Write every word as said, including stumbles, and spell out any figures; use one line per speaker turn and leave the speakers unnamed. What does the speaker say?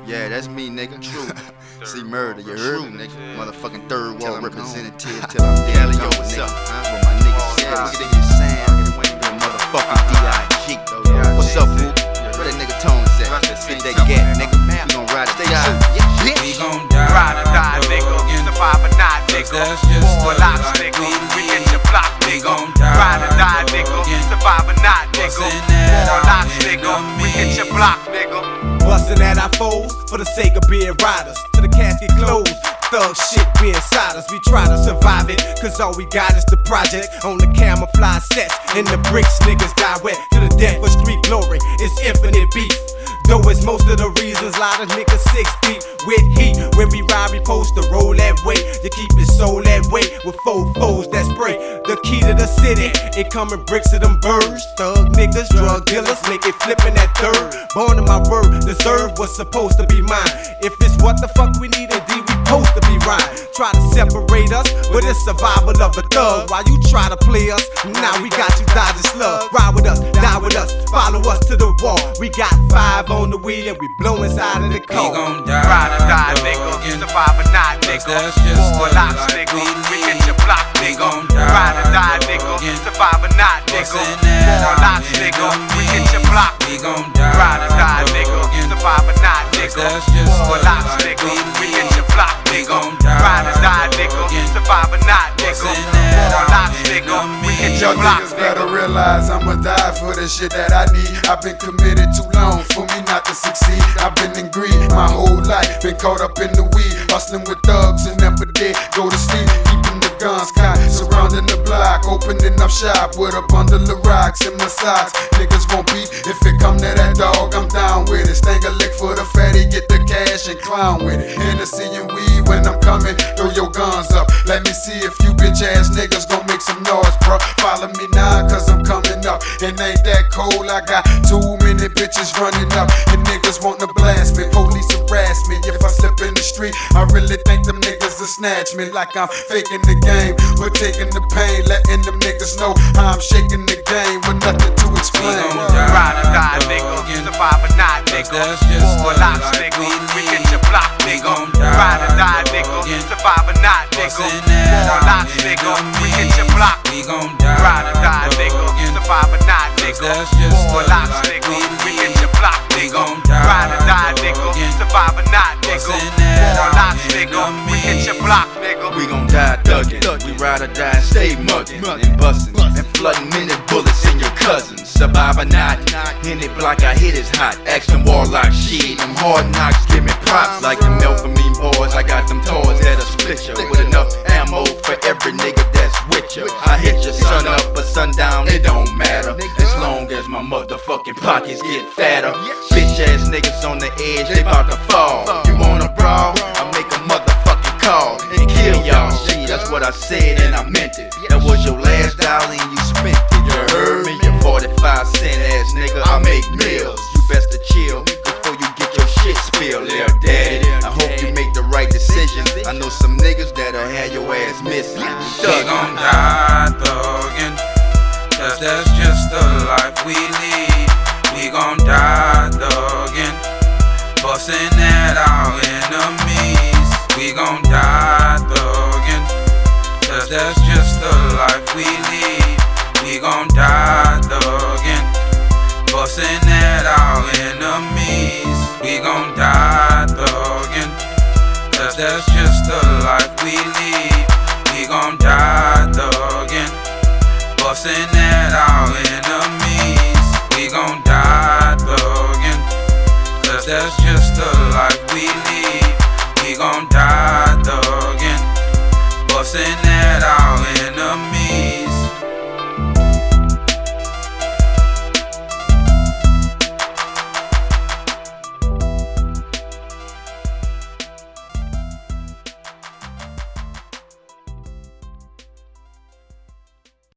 Yeah, that's me, nigga. True. See murder, you heard me, nigga. Motherfucking third wall representative till I'm dead. Yo, what's up, huh? What my niggas said, look at niggas saying, the motherfucking D I G. What's up, boo? Where that nigga Tone is at? Get that gat, nigga. We gon' ride or die.
We gon' die.
Ride or die, nigga. Survive or not, nigga. Four locks, nigga. We hit your block, nigga. Ride or die, nigga. Survive or not, nigga. Four locks, nigga. We hit your block, nigga.
Bustin' at our foes for the sake of being riders. To the casket closed, thug shit be inside us. We try to survive it, cause all we got is the project on the camouflage sets. And the bricks niggas die wet to the death for street glory. It's infinite beef. Though it's most of the reasons, lot of niggas six deep with heat. When we ride, we post to roll that way. You keep it soul that way with four foes that spray. The key to the city, it come in bricks of them birds. Thug niggas, drug dealers, make it flippin' that third. Born in my word, deserve what's supposed to be mine. If it's what the fuck we need, indeed we supposed to be right. Try to separate us, but it's survival of a thug. While you try to play us, now we got you dodging slug. Ride with us, die with us, follow us to the wall. We got five on the wheel and we blow inside of the car.
We gon' die.
Ride or die, nigga. Survive or not, nigga. Four locks, nigga. We hit your block, nigga. Ride or die, nigga. Survive or not, nigga. Four locks, nigga. We hit your block.
We gon' die.
Ride or die, nigga. Survive or not, nigga. Four locks, nigga. We hit your block, nigga. Ride or die, nigga. Survive or not, nigga. Four locks, nigga. We hit your
Y'all
block,
niggas
nigga.
better realize I'ma die for the shit that I need. I've been committed too long for me not to succeed. I've been in greed my whole life, been caught up in the weed, hustling with thugs and never did go to sleep. Keeping the guns cocked, surrounding the block, opening up shop with a bundle of rocks in my socks. Niggas won't beat if it come to that dog, I'm down with it. Stang a lick for the fatty, get the cash and clown with it. Hennessy and weed when I'm coming, throw your guns up. Let me see if you bitch ass niggas gon' make some noise, bro. Follow me now, cause I'm coming up. And ain't that cold, I got too many bitches running up. And niggas want to blast me, police harass me. If I slip in the street, I really think them niggas will snatch me. Like I'm faking the game, but taking the pain, letting them niggas know how I'm shaking the game with nothing to explain.
Ride or die, nigga. Survive or not, nigga. Four locks, nigga. We hit your block, nigga. Ride or die, nigga. Survive or not, nigga. Four locks, nigga. We hit your block.
We gon' die.
Ride or die, nigga. Survive or not, nigga. Four locks, nigga. We hit your block, nigga. Ride or die, nigga. Survive or not, nigga. Four locks, nigga. We hit your block, nigga.
We gon' die thuggin', we ride or die and stay muggin' and bustin' and floodin' many bullets in your cousins. Survive or not, any block I hit is hot. Ask them warlock shit, them hard knocks give me props. Like them Melphamine boys, I got them toys that'll split ya with enough ammo for every nigga that's with ya. I hit your sun up or sundown, it don't matter as long as my motherfucking pockets get fatter. Bitch ass niggas on the edge, they bout to fall. You wanna brawl? I make a motherfucking call and kill y'all. Shit, that's what I said and I meant it. That was your last dollar and you spent it. You heard me, you forty-five cent ass nigga. I make meals. You best to chill before you get your shit spilled. There, daddy, I hope you make the right decision. I know some niggas that'll have your ass missing.
We gon' die thuggin', cause that's just the life we lead. We gon' die thuggin', bustin' at our enemies. We gon' die thuggin', cause that's just the life we lead. We gon' die thuggin', bustin' at our enemies. We gon' die thuggin', cause that's just the life we lead. We gon' die thuggin', bustin' at our enemies. We gon' die thuggin', cause that's just the life we lead. We gon' die